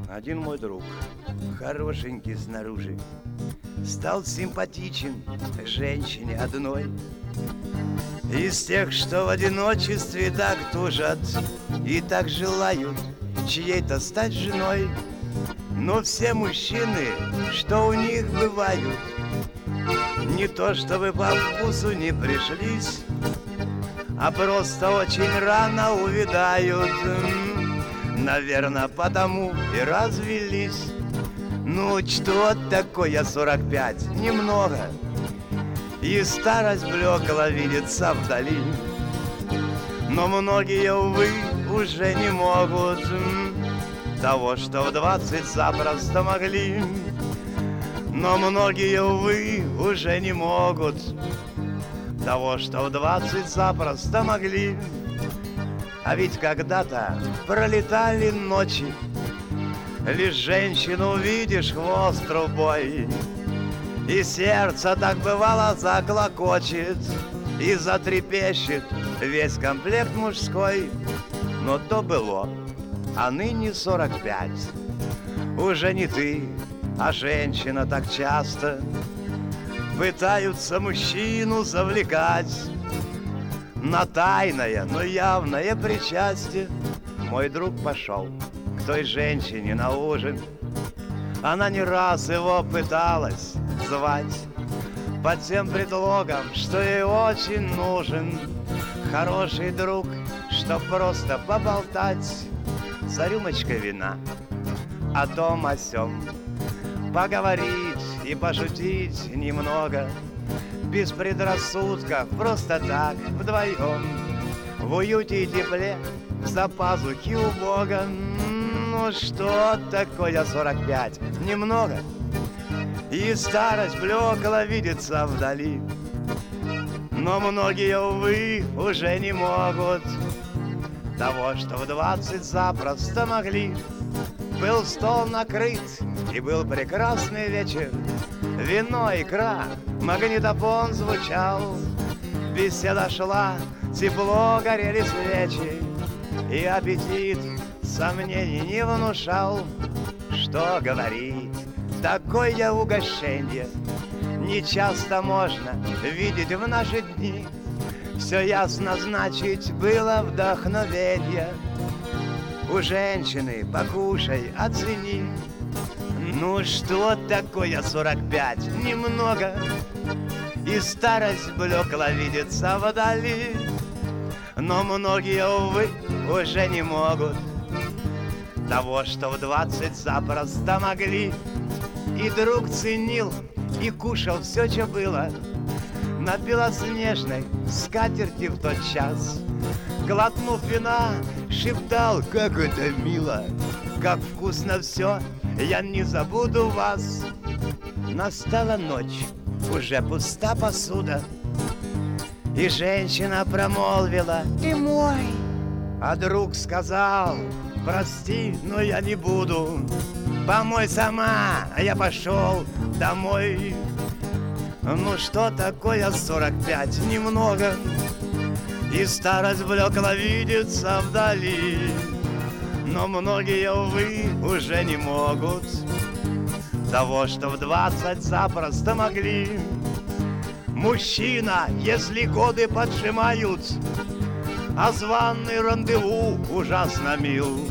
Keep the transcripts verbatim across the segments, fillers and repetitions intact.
Один мой друг, хорошенький снаружи, стал симпатичен женщине одной. Из тех, что в одиночестве так тужат и так желают чьей-то стать женой. Но все мужчины, что у них бывают, не то чтобы по вкусу не пришлись, а просто очень рано увядают. Наверное, потому и развелись. Ну, что такое сорок пять? Немного. И старость блекла видится вдали. Но многие, увы, уже не могут того, что в двадцать запросто могли. Но многие, увы, уже не могут того, что в двадцать запросто могли. А ведь когда-то пролетали ночи, лишь женщину увидишь, хвост трубой, и сердце так бывало заклокочет и затрепещет весь комплект мужской. Но то было, а ныне сорок пять. Уже не ты, а женщина так часто пытаются мужчину завлекать на тайное, но явное причастие. Мой друг пошел к той женщине на ужин. Она не раз его пыталась звать под тем предлогом, что ей очень нужен хороший друг, чтоб просто поболтать за рюмочкой вина о том о сём, поговорить и пошутить немного, без предрассудков, просто так, вдвоем, в уюте и тепле, за пазухи у Бога. Ну что такое сорок пять? Немного. И старость блекла видится вдали. Но многие, увы, уже не могут того, что в двадцать запросто могли. Был стол накрыт, и был прекрасный вечер. Вино, икра, магнитофон звучал. Беседа шла, тепло горели свечи, и аппетит сомнений не внушал. Что говорить, такое угощение не часто можно видеть в наши дни. Все ясно, значит, было вдохновение у женщины, покушай, оцени. Ну что такое сорок пять? Немного. И старость блекла видится вдали. Но многие, увы, уже не могут того, что в двадцать запросто могли. И друг ценил и кушал все, что было на белоснежной скатерти в тот час. Глотнув вина, шептал, как это мило, как вкусно все, я не забуду вас. Настала ночь, уже пуста посуда, и женщина промолвила: ты мой. А друг сказал: прости, но я не буду, помой сама, а я пошел домой. Ну что такое сорок пять? Немного. И старость блекла видится вдали. Но многие, увы, уже не могут того, что в двадцать запросто могли. Мужчина, если годы поджимают, а званый рандеву ужасно мил,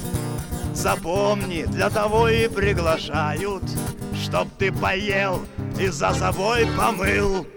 запомни, для того и приглашают, чтоб ты поел и за собой помыл.